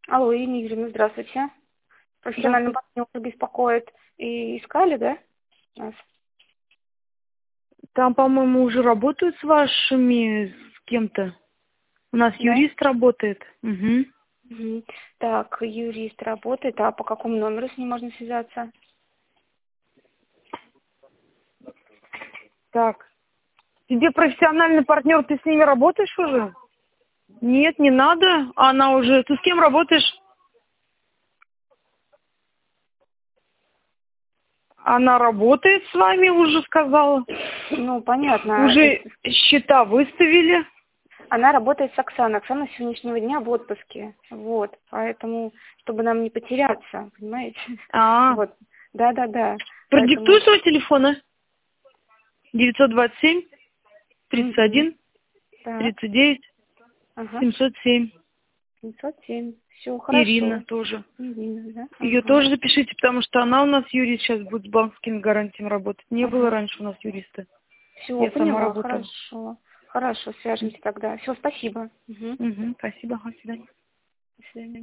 Алло, Ирина Юрьевна, здравствуйте. Профессиональный Здравствуйте. партнер беспокоит. И искали, да? Нас? Там, по-моему, уже работают с вашими, с кем-то. У нас Да? юрист работает. Угу. Мгм. Так, юрист работает, а по какому номеру с ним можно связаться? Так. Тебе профессиональный партнер, ты с ними работаешь уже? Нет, не надо. Она уже... Ты с кем работаешь? Она работает с вами, уже сказала. Ну, понятно. Уже счета выставили. Она работает с Оксаной. Оксана с сегодняшнего дня в отпуске. Вот. Поэтому, чтобы нам не потеряться, понимаете? А, Вот. Да. продиктуй Поэтому... свой телефон. 927 Мгм. 31 Так. 39 Ага. 707. 707. Все Ирина хорошо. тоже. Ирина, да? Ее Ага. тоже запишите, потому что она у нас юрист сейчас будет с банковскими гарантиями работать. Не было Ага. раньше у нас юриста. Все, Я сама поняла, работала. хорошо. Хорошо, свяжемся тогда. Все, спасибо. Мгм. Угу, спасибо, до свидания. До свидания.